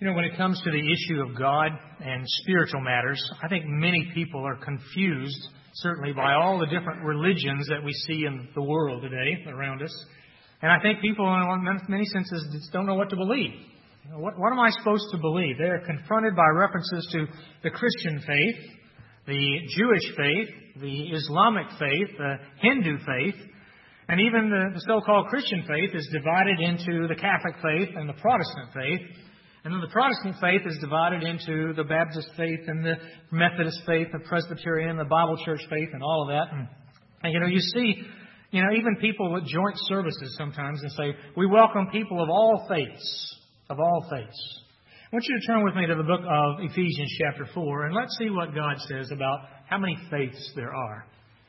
You know, when it comes to the issue of God and spiritual matters, I think many people are confused, certainly by all the different religions that we see in the world today around us. And I think people, in many senses, just don't know what to believe. You know, what am I supposed to believe? They are confronted by references to the Christian faith, the Jewish faith, the Islamic faith, the Hindu faith, and even the so-called Christian faith is divided into the Catholic faith and the Protestant faith. And then the Protestant faith is divided into the Baptist faith and the Methodist faith, the Presbyterian, the Bible church faith, and all of that. And you see, even people with joint services sometimes and say, we welcome people of all faiths, of all faiths. I want you to turn with me to the book of Ephesians chapter 4, and let's see what God says about how many faiths there are.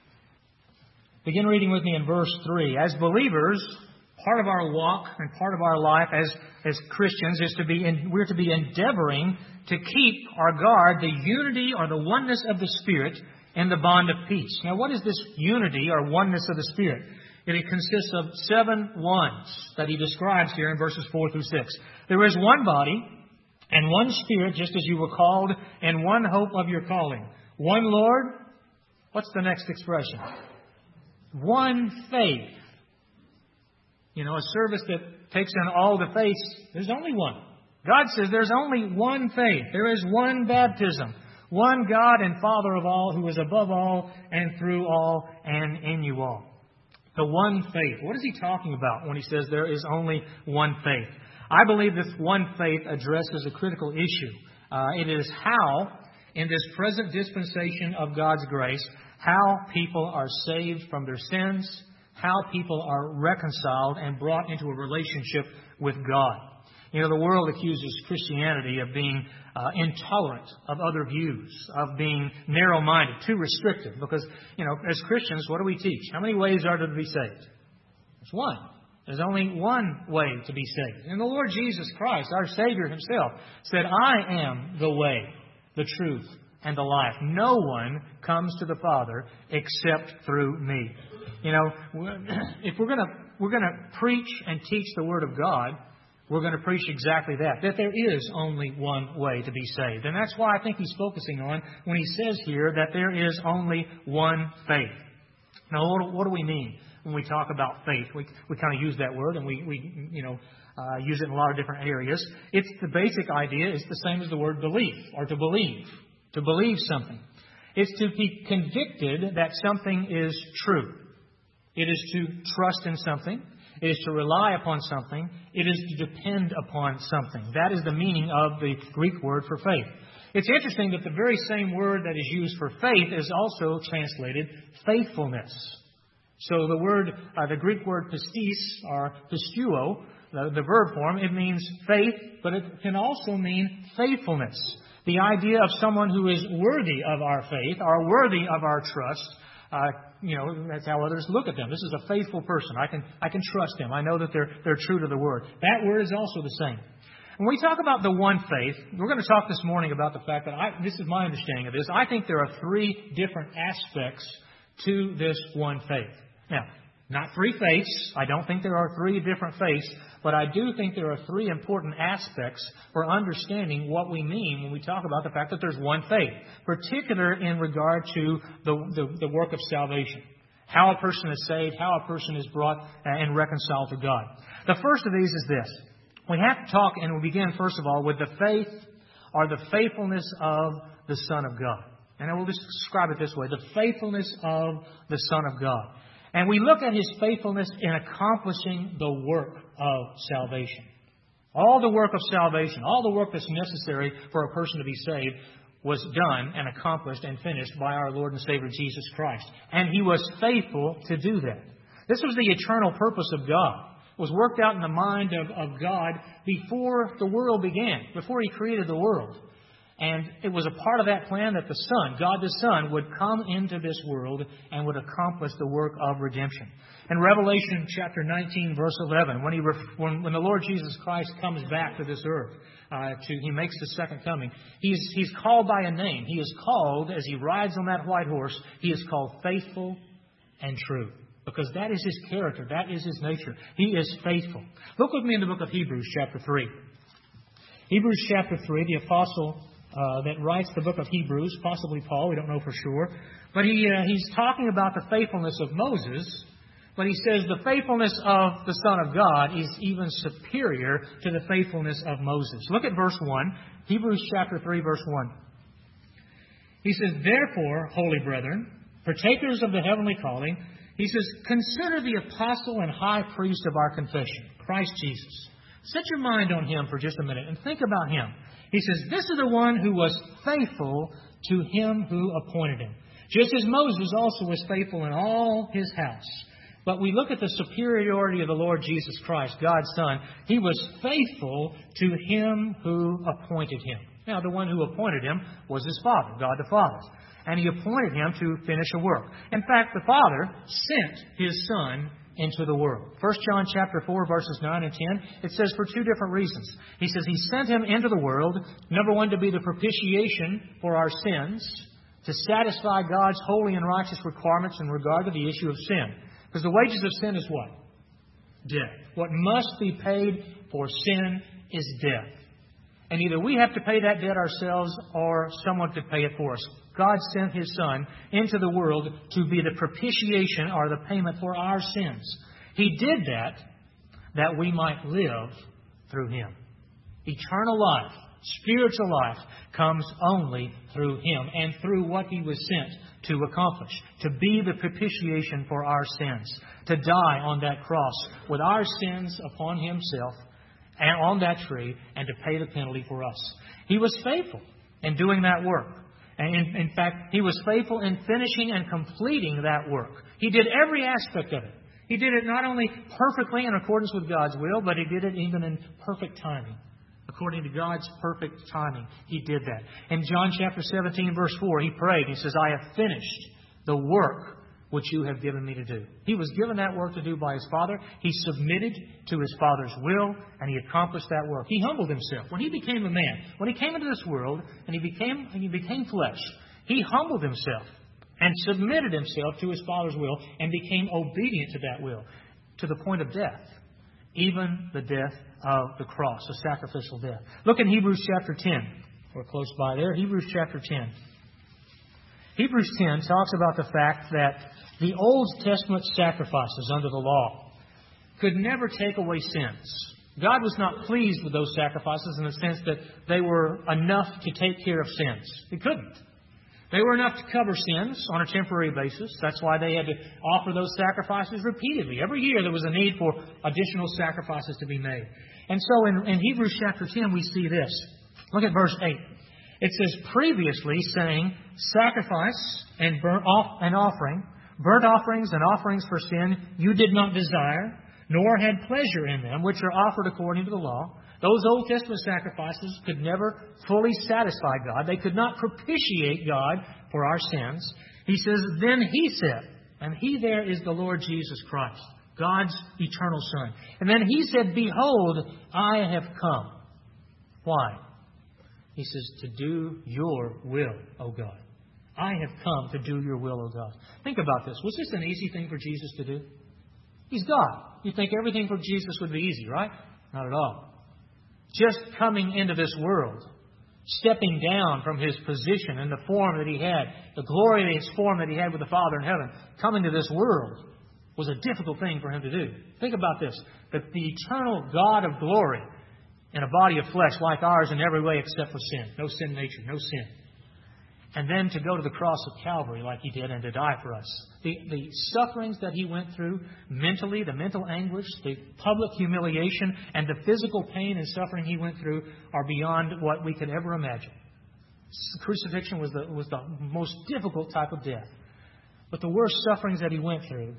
Begin reading with me in verse 3. As believers, part of our walk and part of our life as Christians is we're to be endeavoring to keep or guard the unity or the oneness of the Spirit in the bond of peace. Now, what is this unity or oneness of the Spirit? It consists of 7 ones that he describes here in verses 4 through 6. There is one body and one Spirit, just as you were called, and one hope of your calling. One Lord. What's the next expression? One faith. You know, a service that takes in all the faiths, there's only one. God says there's only one faith. There is one baptism. One God and Father of all, who is above all and through all and in you all. The one faith. What is he talking about when he says there is only one faith? I believe this one faith addresses a critical issue. It is how, in this present dispensation of God's grace, how people are saved from their sins, how people are reconciled and brought into a relationship with God. You know, the world accuses Christianity of being intolerant of other views, of being narrow-minded, too restrictive. Because, as Christians, what do we teach? How many ways are there to be saved? There's one. There's only one way to be saved. And the Lord Jesus Christ, our Savior Himself, said, I am the way, the truth, and the life. No one comes to the Father except through me. If we're going to preach and teach the Word of God, we're going to preach exactly that there is only one way to be saved. And that's why I think he's focusing on when he says here that there is only one faith. Now, what do we mean when we talk about faith? We kind of use that word, and we use it in a lot of different areas. It's the basic idea is the same as the word belief, or to believe something. It's to be convicted that something is true. It is to trust in something. It is to rely upon something. It is to depend upon something. That is the meaning of the Greek word for faith. It's interesting that the very same word that is used for faith is also translated faithfulness. So the Greek word pistis, or pistuo, the verb form, it means faith, but it can also mean faithfulness. The idea of someone who is worthy of our faith, or worthy of our trust. That's how others look at them. This is a faithful person. I can trust them. I know that they're true to the Word. That word is also the same. When we talk about the one faith, we're going to talk this morning about the fact that this is my understanding of this. I think there are 3 different aspects to this one faith. Now, not 3 faiths. I don't think there are 3 different faiths. But I do think there are 3 important aspects for understanding what we mean when we talk about the fact that there's one faith, particularly in regard to the work of salvation. How a person is saved, how a person is brought and reconciled to God. The first of these is this. We have to talk, and we begin, first of all, with the faith or the faithfulness of the Son of God. And I will just describe it this way. The faithfulness of the Son of God. And we look at His faithfulness in accomplishing the work of salvation. All the work of salvation, all the work that's necessary for a person to be saved was done and accomplished and finished by our Lord and Savior Jesus Christ. And He was faithful to do that. This was the eternal purpose of God. It was worked out in the mind of God before the world began, before He created the world. And it was a part of that plan that the Son, God the Son, would come into this world and would accomplish the work of redemption. In Revelation chapter 19, verse 11, when the Lord Jesus Christ comes back to this earth, He makes the second coming, He's called by a name. He is called, as He rides on that white horse, He is called faithful and true. Because that is His character. That is His nature. He is faithful. Look with me in the book of Hebrews chapter 3. Hebrews chapter 3, the apostle that writes the book of Hebrews, possibly Paul, we don't know for sure, but he's talking about the faithfulness of Moses, but he says the faithfulness of the Son of God is even superior to the faithfulness of Moses. Look at verse 1, Hebrews chapter 3, verse 1. He says, "Therefore, holy brethren, partakers of the heavenly calling," he says, "consider the apostle and high priest of our confession, Christ Jesus." Set your mind on Him for just a minute and think about Him. He says, "This is the one who was faithful to Him who appointed Him, just as Moses also was faithful in all his house." But we look at the superiority of the Lord Jesus Christ, God's Son. He was faithful to Him who appointed Him. Now, the one who appointed Him was His Father, God the Father. And He appointed Him to finish a work. In fact, the Father sent His Son into the world. 1 John chapter 4, verses 9 and 10, it says for two different reasons. He says He sent Him into the world, number one, to be the propitiation for our sins, to satisfy God's holy and righteous requirements in regard to the issue of sin. Because the wages of sin is what? Death. What must be paid for sin is death. And either we have to pay that debt ourselves or someone to pay it for us. God sent His Son into the world to be the propitiation or the payment for our sins. He did that we might live through Him. Eternal life, spiritual life, comes only through Him and through what He was sent to accomplish, to be the propitiation for our sins, to die on that cross with our sins upon Himself and on that tree, and to pay the penalty for us. He was faithful in doing that work. And in fact, He was faithful in finishing and completing that work. He did every aspect of it. He did it not only perfectly in accordance with God's will, but He did it even in perfect timing. According to God's perfect timing, He did that. In John chapter 17, verse 4, He prayed. He says, "I have finished the work which you have given me to do." He was given that work to do by His Father. He submitted to His Father's will, and He accomplished that work. He humbled Himself. When He became a man, when He came into this world, and He became flesh, He humbled Himself and submitted Himself to His Father's will and became obedient to that will, to the point of death, even the death of the cross, a sacrificial death. Look in Hebrews chapter 10. We're close by there. Hebrews chapter 10. Hebrews 10 talks about the fact that the Old Testament sacrifices under the law could never take away sins. God was not pleased with those sacrifices in the sense that they were enough to take care of sins. He couldn't. They were enough to cover sins on a temporary basis. That's why they had to offer those sacrifices repeatedly. Every year there was a need for additional sacrifices to be made. And so in Hebrews chapter 10 we see this. Look at verse 8. It says, "Previously saying, sacrifice and burnt offerings and offerings for sin you did not desire, nor had pleasure in them, which are offered according to the law." Those Old Testament sacrifices could never fully satisfy God. They could not propitiate God for our sins. He says, then He said, and He there is the Lord Jesus Christ, God's eternal Son. And then He said, "Behold, I have come." Why? He says, "To do your will, O God." I have come to do your will, O God. Think about this. Was this an easy thing for Jesus to do? He's God. You think everything for Jesus would be easy, right? Not at all. Just coming into this world, stepping down from His position and the form that He had, the glorious form that He had with the Father in heaven, coming to this world was a difficult thing for Him to do. Think about this, that the eternal God of glory in a body of flesh like ours in every way except for sin. No sin nature, no sin. And then to go to the cross of Calvary like He did and to die for us. The sufferings that He went through mentally, the mental anguish, the public humiliation, and the physical pain and suffering He went through are beyond what we could ever imagine. Crucifixion was the most difficult type of death. But the worst sufferings that He went through,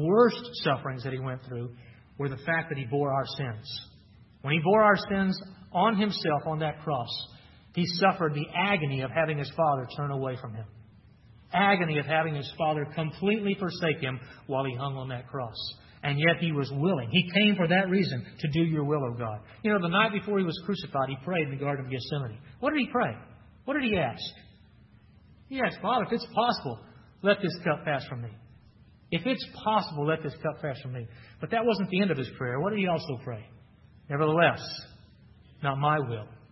were the fact that He bore our sins. When He bore our sins on Himself on that cross, He suffered the agony of having His Father turn away from Him. Agony of having His Father completely forsake Him while He hung on that cross. And yet He was willing. He came for that reason, to do your will, O God. You know, the night before He was crucified, He prayed in the Garden of Gethsemane. What did He pray? What did He ask? He asked, "Father, if it's possible, let this cup pass from me. If it's possible, let this cup pass from me." But that wasn't the end of His prayer. What did He also pray? "Nevertheless, not my will,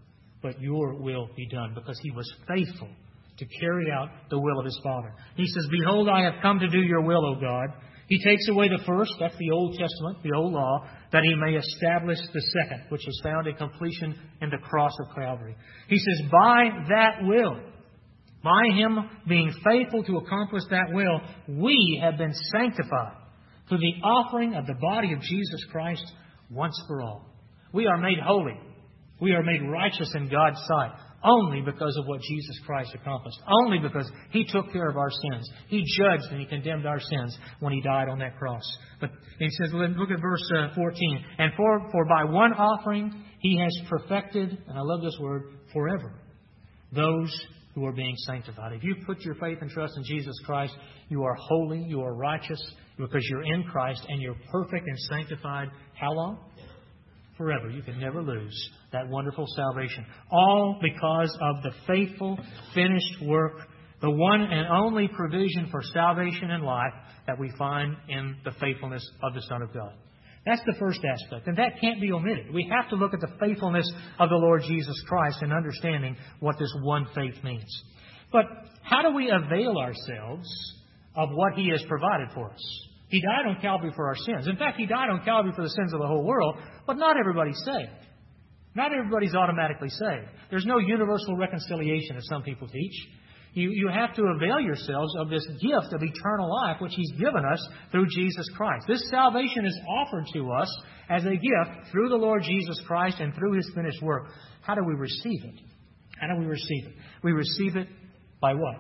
but your will be done, because He was faithful to carry out the will of His Father. He says, behold, I have come to do your will, O God. He takes away the first, that's the Old Testament, the old law, that He may establish the second, which is found in completion in the cross of Calvary. He says, by that will, by Him being faithful to accomplish that will, we have been sanctified through the offering of the body of Jesus Christ once for all. We are made holy. We are made righteous in God's sight only because of what Jesus Christ accomplished. Only because He took care of our sins. He judged and He condemned our sins when He died on that cross. But He says, look at verse 14. And for by one offering He has perfected, and I love this word, forever, those who are being sanctified. If you put your faith and trust in Jesus Christ, you are holy, you are righteous, because you're in Christ, and you're perfect and sanctified. How long? Forever. You can never lose that wonderful salvation. All because of the faithful, finished work, the one and only provision for salvation and life that we find in the faithfulness of the Son of God. That's the first aspect, and that can't be omitted. We have to look at the faithfulness of the Lord Jesus Christ in understanding what this one faith means. But how do we avail ourselves of what He has provided for us? He died on Calvary for our sins. In fact, He died on Calvary for the sins of the whole world, but not everybody's saved. Not everybody's automatically saved. There's no universal reconciliation, as some people teach. You have to avail yourselves of this gift of eternal life which He's given us through Jesus Christ. This salvation is offered to us as a gift through the Lord Jesus Christ and through His finished work. How do we receive it? How do we receive it? We receive it by what?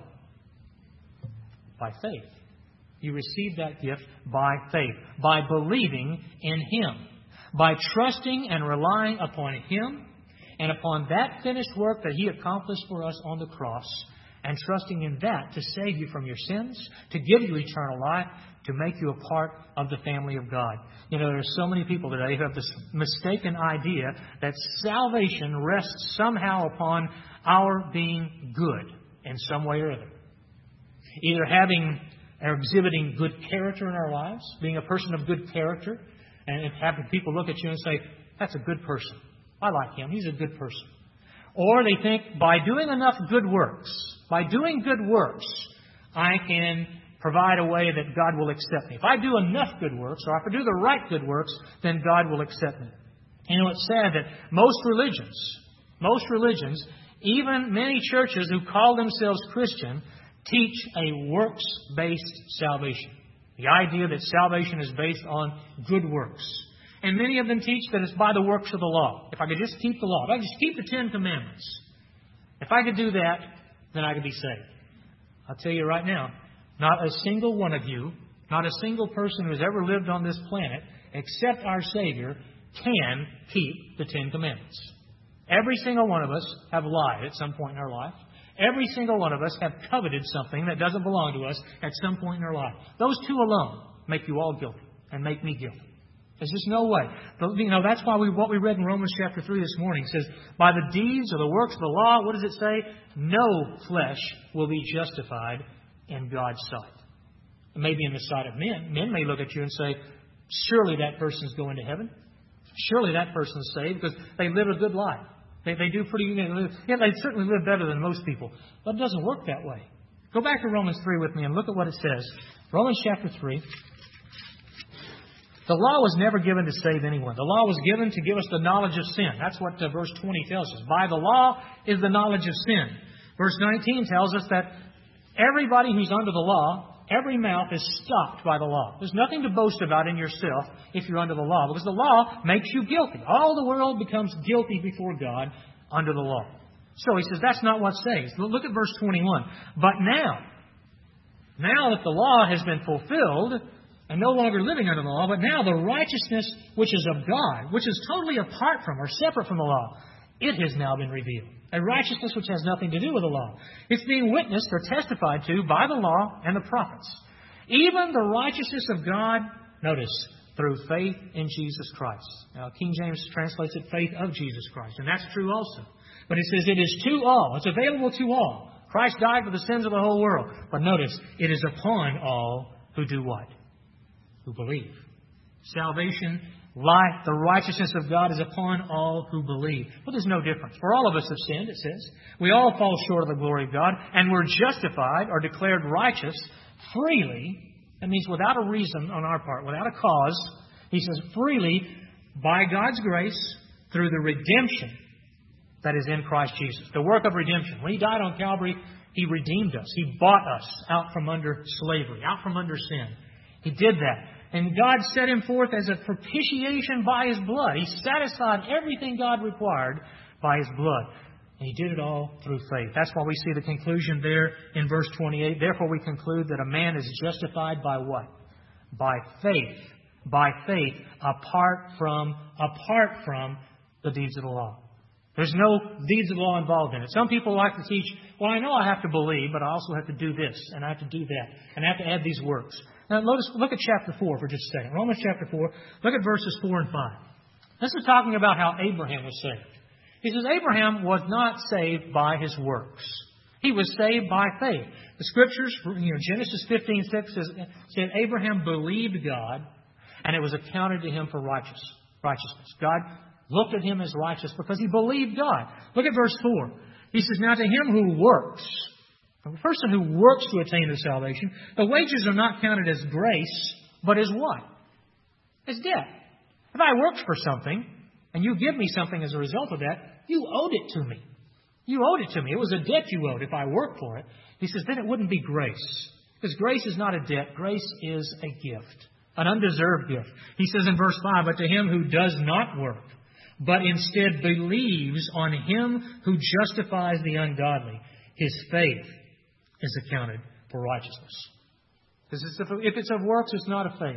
By faith. You receive that gift by faith, by believing in Him, by trusting and relying upon Him and upon that finished work that He accomplished for us on the cross, and trusting in that to save you from your sins, to give you eternal life, to make you a part of the family of God. You know, there are so many people today who have this mistaken idea that salvation rests somehow upon our being good in some way or other. Either having or exhibiting good character in our lives, being a person of good character, and having people look at you and say, that's a good person. I like him. He's a good person. Or they think by doing enough good works, I can provide a way that God will accept me. If I do enough good works, or if I do the right good works, then God will accept me. You know, it's sad that most religions, even many churches who call themselves Christian, teach a works-based salvation. The idea that salvation is based on good works. And many of them teach that it's by the works of the law. If I could just keep the law, if I could just keep the Ten Commandments, if I could do that, then I could be saved. I'll tell you right now, not a single one of you, not a single person who has ever lived on this planet, except our Savior, can keep the Ten Commandments. Every single one of us have lied at some point in our life. Every single one of us have coveted something that doesn't belong to us at some point in our life. Those two alone make you all guilty and make me guilty. There's just no way. But, you know, that's why what we read in Romans chapter 3 this morning says, by the deeds or the works of the law, what does it say? No flesh will be justified in God's sight. Maybe in the sight of men. Men may look at you and say, surely that person's going to heaven. Surely that person's saved because they live a good life. They do pretty, they certainly live better than most people. But it doesn't work that way. Go back to Romans 3 with me and look at what it says. Romans chapter 3. The law was never given to save anyone. The law was given to give us the knowledge of sin. That's what verse 20 tells us. By the law is the knowledge of sin. Verse 19 tells us that everybody who's under the law, every mouth is stopped by the law. There's nothing to boast about in yourself if you're under the law, because the law makes you guilty. All the world becomes guilty before God under the law. So he says that's not what saves. Look at verse 21. But now that the law has been fulfilled, and no longer living under the law, but now the righteousness which is of God, which is totally apart from or separate from the law, it has now been revealed. A righteousness which has nothing to do with the law. It's being witnessed or testified to by the law and the prophets. Even the righteousness of God, notice, through faith in Jesus Christ. Now, King James translates it faith of Jesus Christ, and that's true also. But it says it is to all. It's available to all. Christ died for the sins of the whole world. But notice, it is upon all who do what? Who believe. Salvation Life, the righteousness of God is upon all who believe. Well, there's no difference. For all of us have sinned, it says. We all fall short of the glory of God, and we're justified or declared righteous freely. That means without a reason on our part, without a cause. He says freely by God's grace through the redemption that is in Christ Jesus. The work of redemption. When He died on Calvary, He redeemed us. He bought us out from under slavery, out from under sin. He did that. And God set Him forth as a propitiation by His blood. He satisfied everything God required by His blood. And He did it all through faith. That's why we see the conclusion there in verse 28. Therefore we conclude that a man is justified by what? By faith. By faith, apart from the deeds of the law. There's no deeds of law involved in it. Some people like to teach, well, I know I have to believe, but I also have to do this, and I have to do that, and I have to add these works. Now, look at chapter 4 for just a second. Romans chapter 4, look at verses 4 and 5. This is talking about how Abraham was saved. He says Abraham was not saved by his works. He was saved by faith. The Scriptures, Genesis 15:6 said Abraham believed God, and it was accounted to him for righteousness. God looked at him as righteous because he believed God. Look at verse 4. He says, now to him who works, the person who works to attain to salvation, the wages are not counted as grace, but as what? As debt. If I worked for something, and you give me something as a result of that, you owed it to me. You owed it to me. It was a debt you owed if I worked for it. He says, then it wouldn't be grace. Because grace is not a debt. Grace is a gift. An undeserved gift. He says in verse 5, but to him who does not work, but instead believes on Him who justifies the ungodly, his faith is accounted for righteousness. If it's of works, it's not of faith.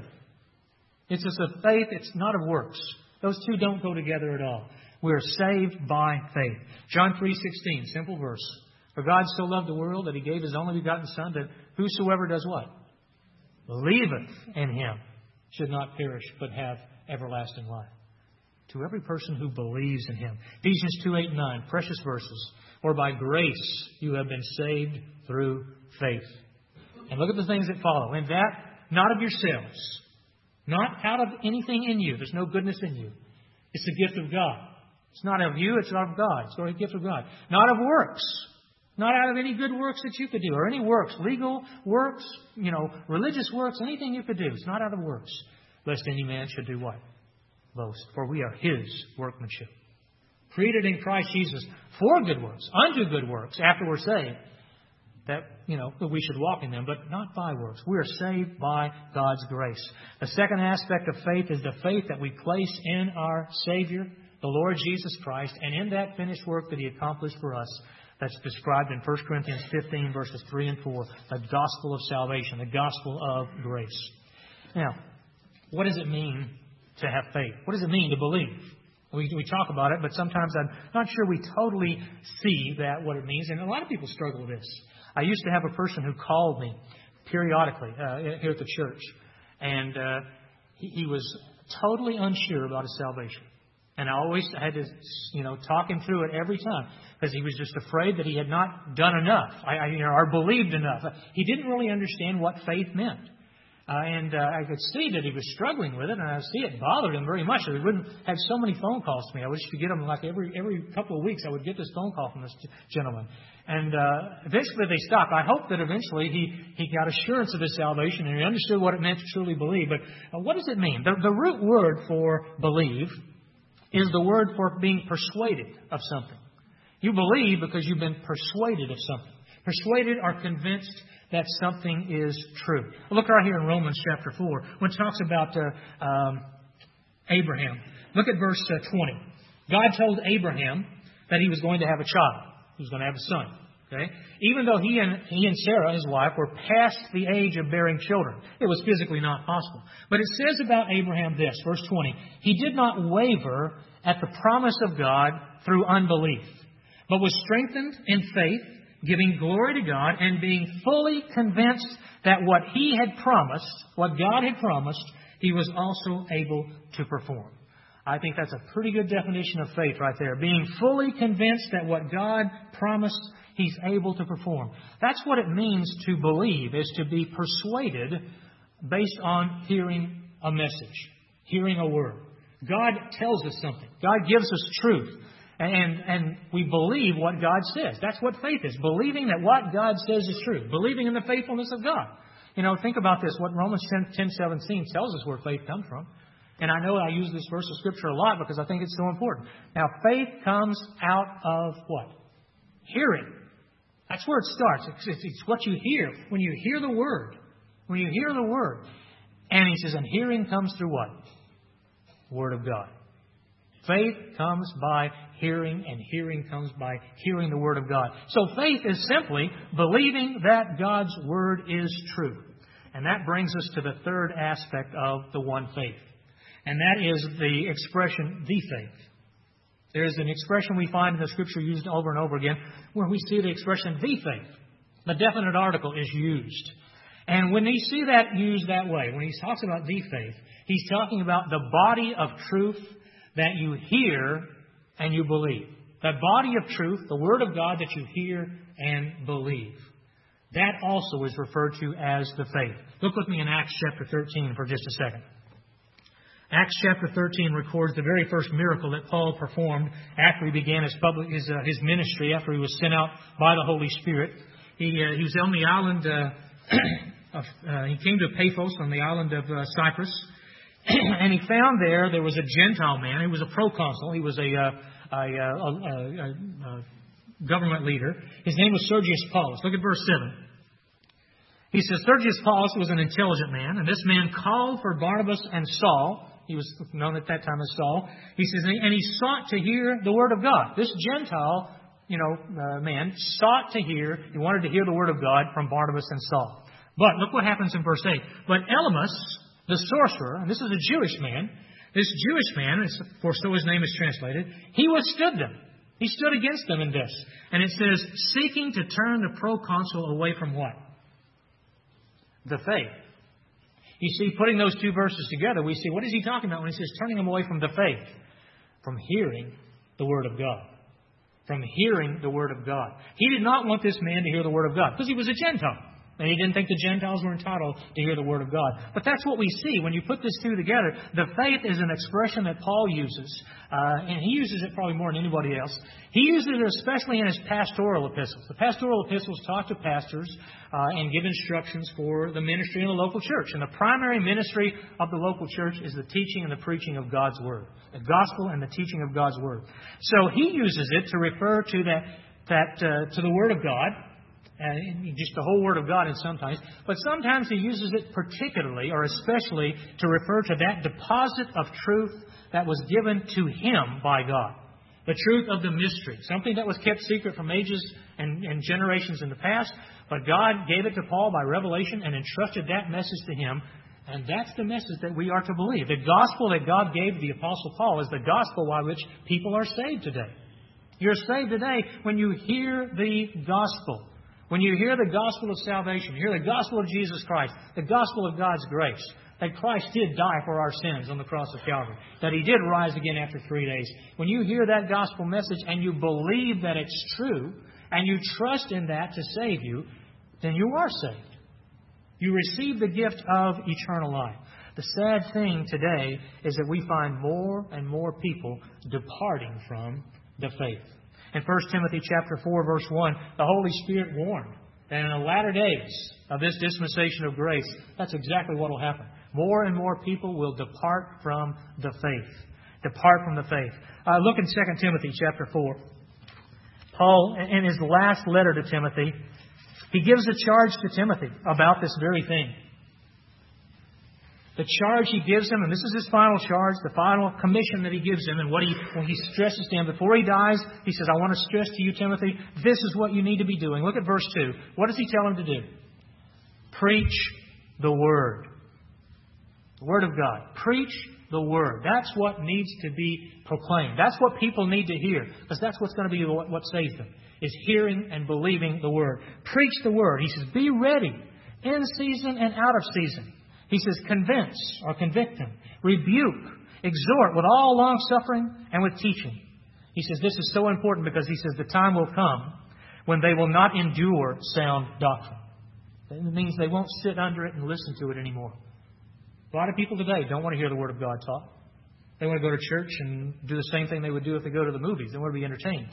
It's just of faith, it's not of works. Those two don't go together at all. We are saved by faith. John 3:16, simple verse. For God so loved the world that He gave His only begotten Son, that whosoever does what? Believeth in Him should not perish, but have everlasting life. To every person who believes in Him. Ephesians 2:8-9, precious verses. For by grace you have been saved through faith. And look at the things that follow. And that, not of yourselves. Not out of anything in you. There's no goodness in you. It's the gift of God. It's not of you, it's not of God. It's the gift of God. Not of works. Not out of any good works that you could do. Or any works. Legal works, religious works, anything you could do. It's not out of works. Lest any man should do what? Boast. For we are His workmanship. Created in Christ Jesus for good works, unto good works, after we're saved, that we should walk in them, but not by works. We are saved by God's grace. The second aspect of faith is the faith that we place in our Savior, the Lord Jesus Christ, and in that finished work that He accomplished for us. That's described in 1 Corinthians 15, verses 3 and 4, the gospel of salvation, the gospel of grace. Now, what does it mean to have faith? What does it mean to believe? We talk about it, but sometimes I'm not sure we totally see what it means. And a lot of people struggle with this. I used to have a person who called me periodically here at the church. And he was totally unsure about his salvation. And I always had to, talk him through it every time. Because he was just afraid that he had not done enough. Or believed enough. He didn't really understand what faith meant. And I could see that he was struggling with it, and I see it bothered him very much. He wouldn't have so many phone calls to me. I wish to get them like every couple of weeks. I would get this phone call from this gentleman, and eventually they stopped. I hope that eventually he got assurance of his salvation and he understood what it meant to truly believe. But what does it mean? The root word for believe is the word for being persuaded of something. You believe because you've been persuaded of something. Persuaded or convinced that something is true. Look right here in Romans chapter 4, when it talks about Abraham. Look at verse 20. God told Abraham that he was going to have a child. He was going to have a son. Okay? Even though he and Sarah, his wife, were past the age of bearing children. It was physically not possible. But it says about Abraham this, verse 20. He did not waver at the promise of God through unbelief, but was strengthened in faith, giving glory to God, and being fully convinced that what He had promised, what God had promised, He was also able to perform. I think that's a pretty good definition of faith right there. Being fully convinced that what God promised, He's able to perform. That's what it means to believe, is to be persuaded based on hearing a message, hearing a word. God tells us something. God gives us truth. And we believe what God says. That's what faith is. Believing that what God says is true. Believing in the faithfulness of God. Think about this. What Romans 10:17 tells us where faith comes from. And I know I use this verse of Scripture a lot because I think it's so important. Now, faith comes out of what? Hearing. That's where it starts. It's what you hear. When you hear the Word. When you hear the Word. And he says, and hearing comes through what? Word of God. Faith comes by hearing, and hearing comes by hearing the Word of God. So faith is simply believing that God's Word is true. And that brings us to the third aspect of the one faith. And that is the expression, the faith. There's an expression we find in the Scripture used over and over again where we see the expression, the faith. The definite article is used. And when you see that used that way, when he talks about the faith, he's talking about the body of truth that you hear and you believe. That body of truth, the Word of God that you hear and believe. That also is referred to as the faith. Look with me in Acts chapter 13 for just a second. Acts chapter 13 records the very first miracle that Paul performed after he began his ministry, after he was sent out by the Holy Spirit. He was on the island, he came to Paphos on the island of Cyprus, and he found there was a Gentile man. He was a proconsul. He was a government leader. His name was Sergius Paulus. Look at verse 7. He says, Sergius Paulus was an intelligent man, and this man called for Barnabas and Saul. He was known at that time as Saul. He says, and he sought to hear the Word of God. This Gentile, man sought to hear, he wanted to hear the Word of God from Barnabas and Saul. But look what happens in verse 8. But Elymas, the sorcerer, and this is a Jewish man, this Jewish man, for so his name is translated, he withstood them. He stood against them in this. And it says, seeking to turn the proconsul away from what? The faith. You see, putting those two verses together, we see, what is he talking about when he says turning them away from the faith? From hearing the Word of God. From hearing the Word of God. He did not want this man to hear the Word of God because he was a Gentile. And he didn't think the Gentiles were entitled to hear the Word of God. But that's what we see. When you put this two together, the faith is an expression that Paul uses. And he uses it probably more than anybody else. He uses it especially in his pastoral epistles. The pastoral epistles talk to pastors and give instructions for the ministry in the local church. And the primary ministry of the local church is the teaching and the preaching of God's Word. The gospel and the teaching of God's Word. So he uses it to refer to to the Word of God. Just the whole Word of God sometimes. But sometimes he uses it particularly or especially to refer to that deposit of truth that was given to him by God. The truth of the mystery. Something that was kept secret from ages and generations in the past. But God gave it to Paul by revelation and entrusted that message to him. And that's the message that we are to believe. The gospel that God gave the Apostle Paul is the gospel by which people are saved today. You're saved today when you hear the gospel. When you hear the gospel of salvation, you hear the gospel of Jesus Christ, the gospel of God's grace, that Christ did die for our sins on the cross of Calvary, that He did rise again after 3 days. When you hear that gospel message and you believe that it's true, and you trust in that to save you, then you are saved. You receive the gift of eternal life. The sad thing today is that we find more and more people departing from the faith. In 1 Timothy chapter 4, verse 1, the Holy Spirit warned that in the latter days of this dispensation of grace, that's exactly what will happen. More and more people will depart from the faith. Depart from the faith. Look in 2 Timothy chapter 4. Paul, in his last letter to Timothy, he gives a charge to Timothy about this very thing. The charge he gives him, and this is his final charge, the final commission that he gives him, and when he stresses to him before he dies, he says, I want to stress to you, Timothy, this is what you need to be doing. Look at verse 2. What does he tell him to do? Preach the Word. The Word of God. Preach the Word. That's what needs to be proclaimed. That's what people need to hear, because that's what's going to be what saves them, is hearing and believing the Word. Preach the Word. He says, be ready in season and out of season. He says, convince or convict them, rebuke, exhort with all long-suffering and with teaching. He says this is so important because he says the time will come when they will not endure sound doctrine. That means they won't sit under it and listen to it anymore. A lot of people today don't want to hear the Word of God taught. They want to go to church and do the same thing they would do if they go to the movies. They want to be entertained.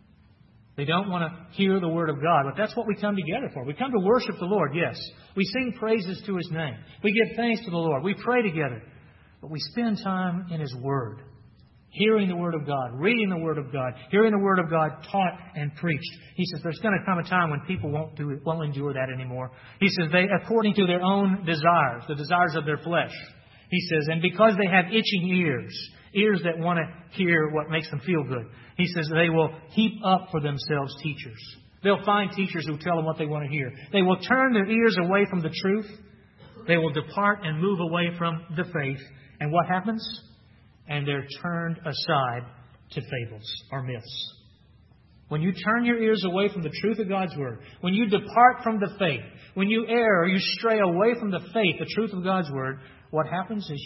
They don't want to hear the Word of God. But that's what we come together for. We come to worship the Lord, yes. We sing praises to His name. We give thanks to the Lord. We pray together. But we spend time in His Word, hearing the Word of God, reading the Word of God, hearing the Word of God taught and preached. He says there's going to come a time when people won't endure that anymore. He says they, according to their own desires, the desires of their flesh. He says, and because they have itching ears that want to hear what makes them feel good, He says they will heap up for themselves teachers. They'll find teachers who tell them what they want to hear. They will turn their ears away from the truth. They will depart and move away from the faith. And what happens? And they're turned aside to fables or myths. When you turn your ears away from the truth of God's Word, when you depart from the faith, when you err or you stray away from the faith, the truth of God's Word, what happens is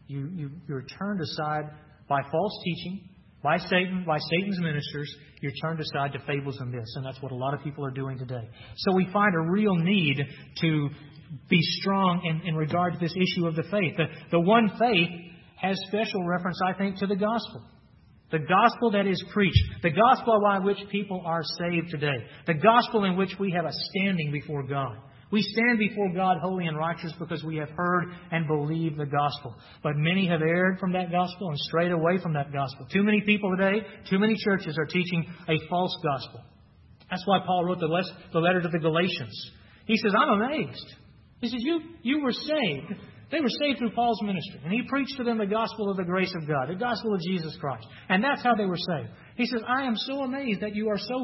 you're turned aside by false teaching, by Satan, by Satan's ministers. You're turned aside to fables and myths, and that's what a lot of people are doing today. So we find a real need to be strong in regard to this issue of the faith. The one faith has special reference, I think, to the gospel. The gospel that is preached. The gospel by which people are saved today. The gospel in which we have a standing before God. We stand before God holy and righteous because we have heard and believed the gospel. But many have erred from that gospel and strayed away from that gospel. Too many people today, too many churches are teaching a false gospel. That's why Paul wrote the letter to the Galatians. He says, I'm amazed. He says, you were saved. They were saved through Paul's ministry. And he preached to them the gospel of the grace of God, the gospel of Jesus Christ. And that's how they were saved. He says, I am so amazed that you are so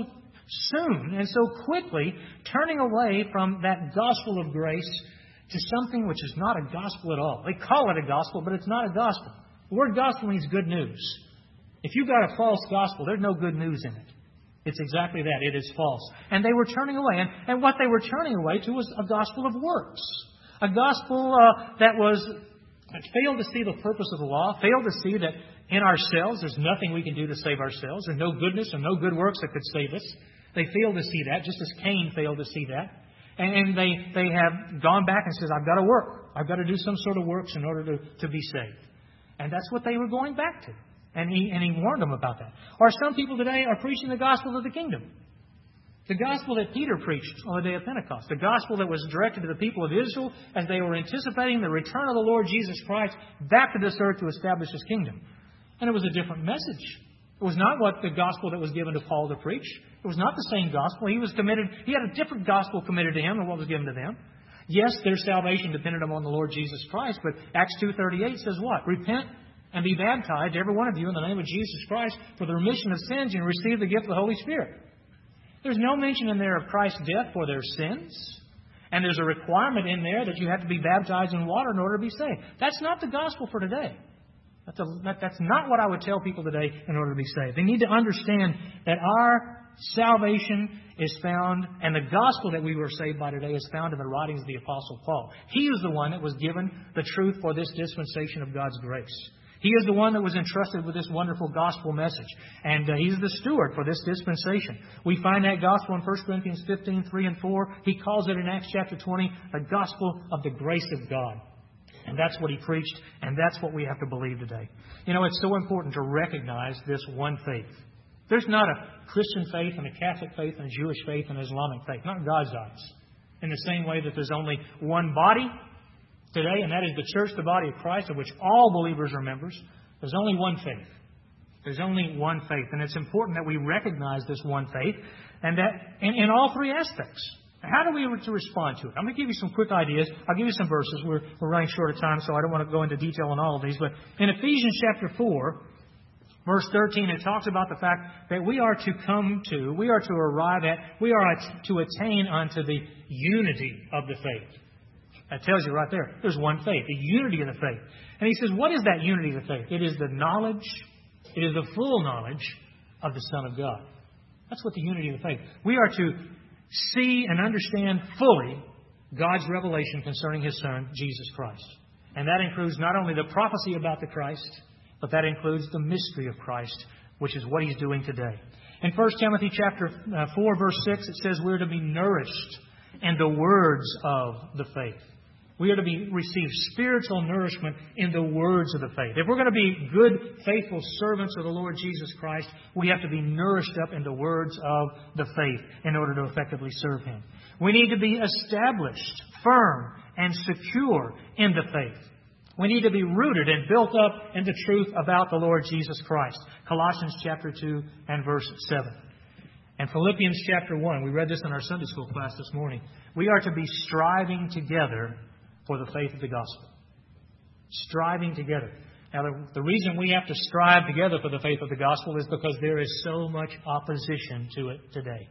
soon and so quickly turning away from that gospel of grace to something which is not a gospel at all. They call it a gospel, but it's not a gospel. The word gospel means good news. If you've got a false gospel, there's no good news in it. It's exactly that. It is false. And they were turning away. And what they were turning away to was a gospel of works. A gospel that failed to see the purpose of the law, failed to see that in ourselves there's nothing we can do to save ourselves. There's no goodness and no good works that could save us. They failed to see that, just as Cain failed to see that. And they have gone back and says, I've got to work. I've got to do some sort of works in order to be saved. And that's what they were going back to. And he warned them about that. Or some people today are preaching the gospel of the kingdom. The gospel that Peter preached on the day of Pentecost. The gospel that was directed to the people of Israel as they were anticipating the return of the Lord Jesus Christ back to this earth to establish His kingdom. And it was a different message. It was not what the gospel that was given to Paul to preach. It was not the same gospel. He had a different gospel committed to him than what was given to them. Yes, their salvation depended upon the Lord Jesus Christ, but Acts 2:38 says what? Repent and be baptized, every one of you, in the name of Jesus Christ for the remission of sins and receive the gift of the Holy Spirit. There's no mention in there of Christ's death for their sins. And there's a requirement in there that you have to be baptized in water in order to be saved. That's not the gospel for today. That's not what I would tell people today in order to be saved. They need to understand that our salvation is found, and the gospel that we were saved by today is found in the writings of the Apostle Paul. He is the one that was given the truth for this dispensation of God's grace. He is the one that was entrusted with this wonderful gospel message. And He's the steward for this dispensation. We find that gospel in 1 Corinthians 15:3 and 4. He calls it in Acts chapter 20, the gospel of the grace of God. And that's what He preached, and that's what we have to believe today. You know, it's so important to recognize this one faith. There's not a Christian faith and a Catholic faith and a Jewish faith and an Islamic faith, not in God's eyes. In the same way that there's only one body today, and that is the church, the body of Christ, of which all believers are members. There's only one faith. There's only one faith. And it's important that we recognize this one faith, and that in all three aspects. How do we respond to it? I'm going to give you some quick ideas. I'll give you some verses. We're running short of time, so I don't want to go into detail on all of these. But in Ephesians chapter 4, verse 13, it talks about the fact that we are to arrive at, we are to attain unto the unity of the faith. That tells you right there. There's one faith, the unity of the faith. And he says, what is that unity of the faith? It is the knowledge, it is the full knowledge of the Son of God. That's what the unity of the faith. We are to see and understand fully God's revelation concerning His Son, Jesus Christ. And that includes not only the prophecy about the Christ, but that includes the mystery of Christ, which is what He's doing today. In 1 Timothy chapter 4, verse 6, it says we're to be nourished in the words of the faith. We are to receive spiritual nourishment in the words of the faith. If we're going to be good, faithful servants of the Lord Jesus Christ, we have to be nourished up in the words of the faith in order to effectively serve Him. We need to be established, firm, and secure in the faith. We need to be rooted and built up in the truth about the Lord Jesus Christ. Colossians chapter 2 and verse 7. And Philippians chapter 1, we read this in our Sunday school class this morning. We are to be striving together for the faith of the gospel. Striving together. Now, the reason we have to strive together for the faith of the gospel is because there is so much opposition to it today.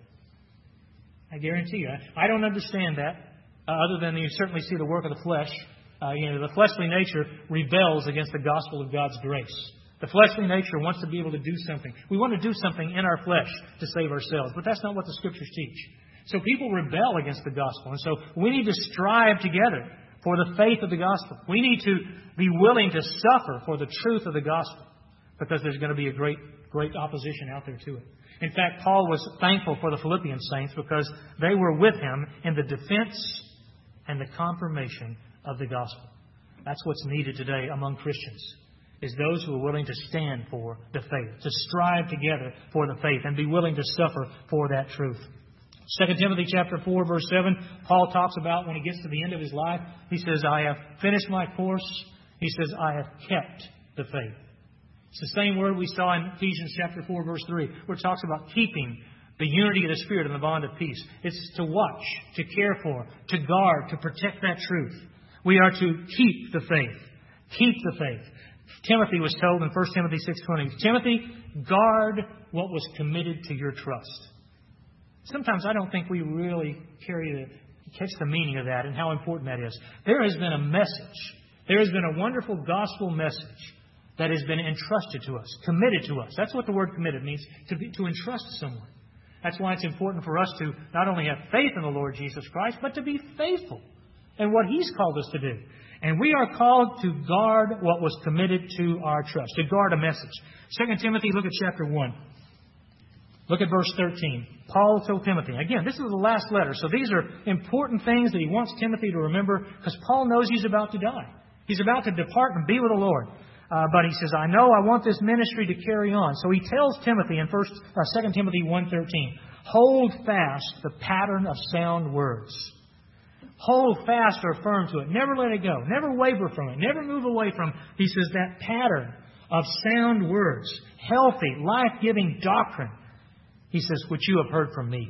I guarantee you. I don't understand that, other than you certainly see the work of the flesh. The fleshly nature rebels against the gospel of God's grace. The fleshly nature wants to be able to do something. We want to do something in our flesh to save ourselves, but that's not what the Scriptures teach. So people rebel against the gospel, and so we need to strive together for the faith of the gospel. We need to be willing to suffer for the truth of the gospel, because there's going to be a great opposition out there to it. In fact, Paul was thankful for the Philippian saints because they were with him in the defense and the confirmation of the gospel. That's what's needed today among Christians, is those who are willing to stand for the faith, to strive together for the faith, and be willing to suffer for that truth. 2 Timothy chapter 4, verse 7, Paul talks about when he gets to the end of his life, he says, I have finished my course. He says, I have kept the faith. It's the same word we saw in Ephesians chapter 4, verse 3, where it talks about keeping the unity of the Spirit and the bond of peace. It's to watch, to care for, to guard, to protect that truth. We are to keep the faith. Keep the faith. Timothy was told in 1 Timothy 6:20, Timothy, guard what was committed to your trust. Sometimes I don't think we really catch the meaning of that and how important that is. There has been a message. There has been a wonderful gospel message that has been entrusted to us, committed to us. That's what the word committed means, to entrust to someone. That's why it's important for us to not only have faith in the Lord Jesus Christ, but to be faithful in what He's called us to do. And we are called to guard what was committed to our trust, to guard a message. 2 Timothy, look at chapter 1. Look at verse 13. Paul told Timothy. Again, this is the last letter, so these are important things that he wants Timothy to remember, because Paul knows he's about to die. He's about to depart and be with the Lord. But he says, I know I want this ministry to carry on. So he tells Timothy in 2 Timothy 1:13, hold fast the pattern of sound words. Hold fast or firm to it. Never let it go. Never waver from it. Never move away from, he says, that pattern of sound words, healthy, life-giving doctrine. He says, which you have heard from me.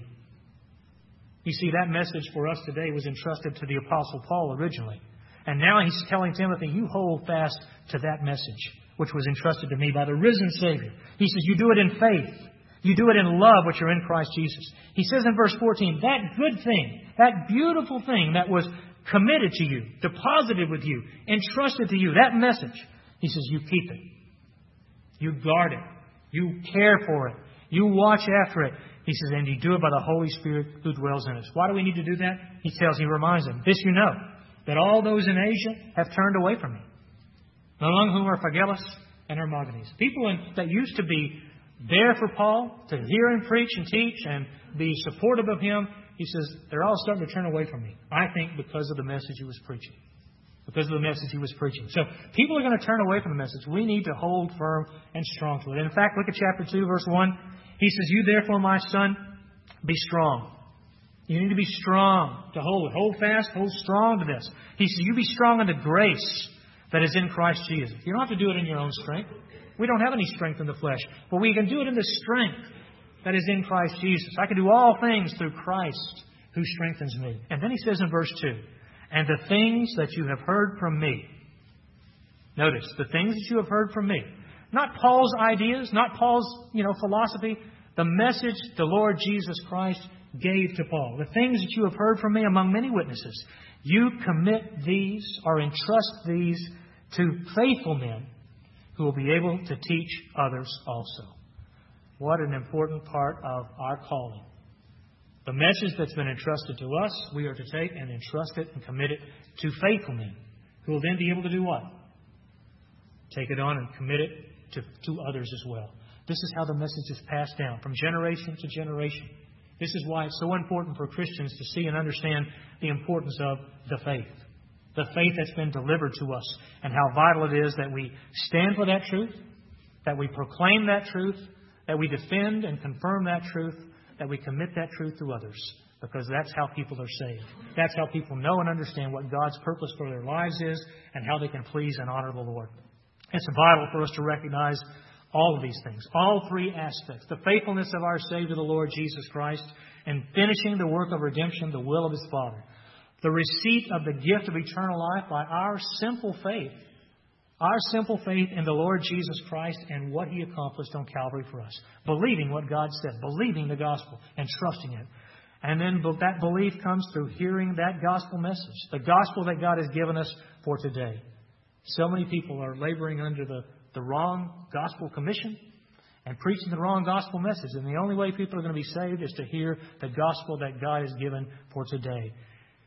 You see, that message for us today was entrusted to the Apostle Paul originally. And now he's telling Timothy, you hold fast to that message, which was entrusted to me by the risen Savior. He says, you do it in faith. You do it in love, which are in Christ Jesus. He says in verse 14, that good thing, that beautiful thing that was committed to you, deposited with you, entrusted to you, that message, he says, you keep it. You guard it. You care for it. You watch after it. He says, and you do it by the Holy Spirit who dwells in us. Why do we need to do that? He reminds them, this you know, that all those in Asia have turned away from me, among whom are Phygellus and Hermogenes. People that used to be there for Paul, to hear him preach and teach and be supportive of him, he says, they're all starting to turn away from me. I think because of the message he was preaching. Because of the message he was preaching. So people are going to turn away from the message. We need to hold firm and strong to it. And in fact, look at chapter 2, verse 1. He says, you therefore, my son, be strong. You need to be strong to hold it. Hold fast, hold strong to this. He says, you be strong in the grace that is in Christ Jesus. You don't have to do it in your own strength. We don't have any strength in the flesh. But we can do it in the strength that is in Christ Jesus. I can do all things through Christ who strengthens me. And then he says in verse 2, and the things that you have heard from me. Notice, the things that you have heard from me. Not Paul's ideas, not Paul's, philosophy. The message the Lord Jesus Christ gave to Paul. The things that you have heard from me among many witnesses. You commit these or entrust these to faithful men who will be able to teach others also. What an important part of our calling. The message that's been entrusted to us, we are to take and entrust it and commit it to faithful men who will then be able to do what? Take it on and commit it to others as well. This is how the message is passed down from generation to generation. This is why it's so important for Christians to see and understand the importance of the faith. the faith that's been delivered to us, and how vital it is that we stand for that truth, that we proclaim that truth, that we defend and confirm that truth, that we commit that truth to others, because that's how people are saved. That's how people know and understand what God's purpose for their lives is and how they can please and honor the Lord. It's vital for us to recognize all of these things, all three aspects: the faithfulness of our Savior, the Lord Jesus Christ, and finishing the work of redemption, the will of His Father. The receipt of the gift of eternal life by our simple faith in the Lord Jesus Christ and what He accomplished on Calvary for us. Believing what God said, believing the gospel and trusting it. And then that belief comes through hearing that gospel message, the gospel that God has given us for today. So many people are laboring under the wrong gospel commission and preaching the wrong gospel message. And the only way people are going to be saved is to hear the gospel that God has given for today.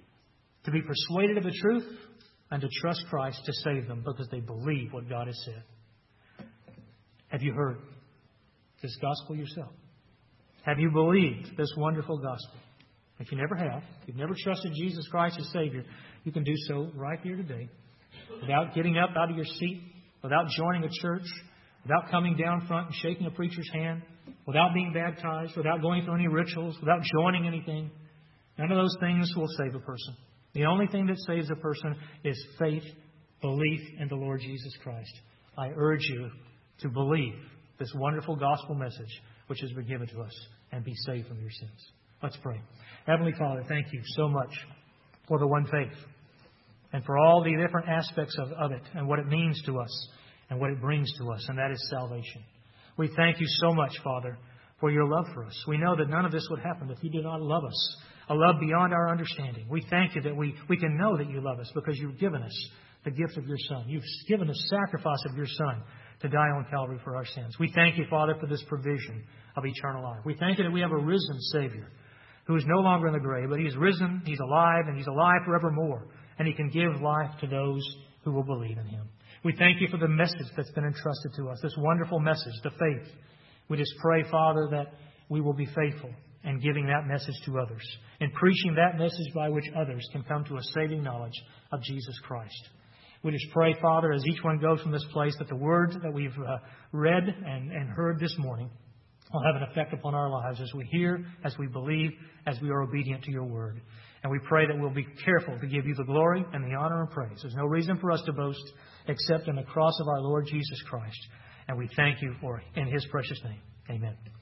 To be persuaded of the truth and to trust Christ to save them because they believe what God has said. Have you heard this gospel yourself? Have you believed this wonderful gospel? If you never have, if you've never trusted Jesus Christ as Savior, you can do so right here today without getting up out of your seat, without joining a church, without coming down front and shaking a preacher's hand, without being baptized, without going through any rituals, without joining anything. None of those things will save a person. The only thing that saves a person is faith, belief in the Lord Jesus Christ. I urge you to believe this wonderful gospel message which has been given to us and be saved from your sins. Let's pray. Heavenly Father, thank you so much for the one faith and for all the different aspects of it and what it means to us and what it brings to us, and that is salvation. We thank you so much, Father, for your love for us. We know that none of this would happen if you did not love us, a love beyond our understanding. We thank you that we can know that you love us because you've given us the gift of your Son. You've given us sacrifice of your Son to die on Calvary for our sins. We thank you, Father, for this provision of eternal life. We thank you that we have a risen Savior who is no longer in the grave, but He's risen, He's alive, and He's alive forevermore. And He can give life to those who will believe in Him. We thank you for the message that's been entrusted to us, this wonderful message, the faith. We just pray, Father, that we will be faithful in giving that message to others, and preaching that message by which others can come to a saving knowledge of Jesus Christ. We just pray, Father, as each one goes from this place, that the words that we've read and heard this morning will have an effect upon our lives as we hear, as we believe, as we are obedient to your word. And we pray that we'll be careful to give you the glory and the honor and praise. There's no reason for us to boast except in the cross of our Lord Jesus Christ. And we thank you for it in His precious name. Amen.